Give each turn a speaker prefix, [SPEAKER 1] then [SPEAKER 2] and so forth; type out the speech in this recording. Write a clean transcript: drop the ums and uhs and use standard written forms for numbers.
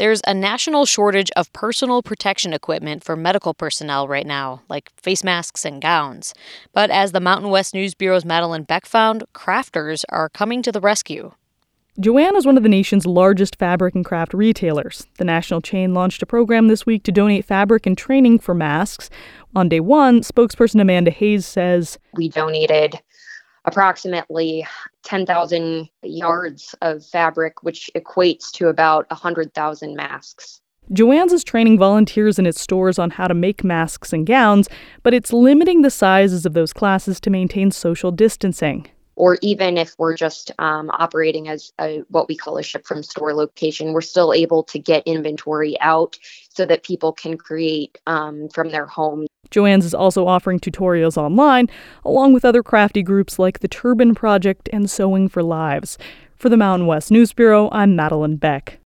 [SPEAKER 1] There's a national shortage of personal protection equipment for medical personnel right now, like face masks and gowns. But as the Mountain West News Bureau's Madeline Beck found, crafters are coming to the rescue.
[SPEAKER 2] JOANN is one of the nation's largest fabric and craft retailers. The national chain launched a program this week to donate fabric and training for masks. On day one, spokesperson Amanda Hayes says,
[SPEAKER 3] "We donated approximately 10,000 yards of fabric, which equates to about 100,000 masks."
[SPEAKER 2] JOANN's is training volunteers in its stores on how to make masks and gowns, but it's limiting the sizes of those classes to maintain social distancing.
[SPEAKER 3] Or even if we're just operating as what we call a ship-from-store location, we're still able to get inventory out so that people can create from their home.
[SPEAKER 2] JOANN's is also offering tutorials online, along with other crafty groups like the Turban Project and Sewing for Lives. For the Mountain West News Bureau, I'm Madeline Beck.